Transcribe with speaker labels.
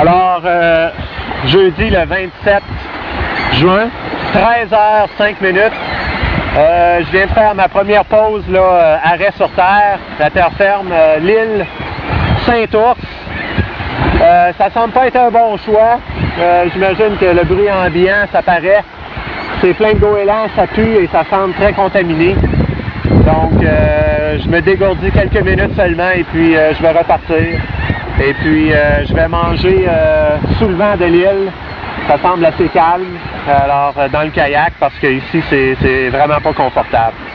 Speaker 1: Alors, jeudi le 27 juin, 13h05. Je viens de faire ma première pause, là, arrêt sur terre, la terre ferme, l'île Saint-Ours. Ça semble pas être un bon choix. J'imagine que le bruit ambiant, ça paraît. C'est plein de goélands, ça pue et ça semble très contaminé. Donc, je me dégourdis quelques minutes seulement et puis je vais repartir. Et puis, je vais manger sous le vent de l'île. Ça semble assez calme, alors dans le kayak, parce que ici, c'est vraiment pas confortable.